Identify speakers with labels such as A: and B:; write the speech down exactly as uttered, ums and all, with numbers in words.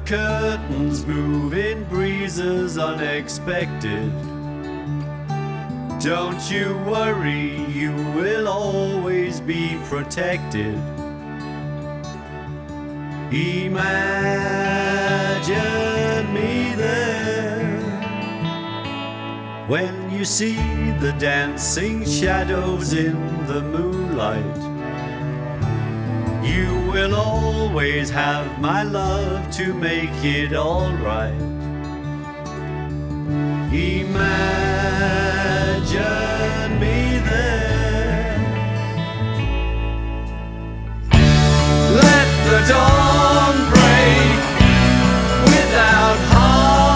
A: curtains move in breezes unexpected. Don't you worry, you will always be protected. Imagine me there when you see the dancing shadows in the moonlight. You will always have my love to make it all right. Imagine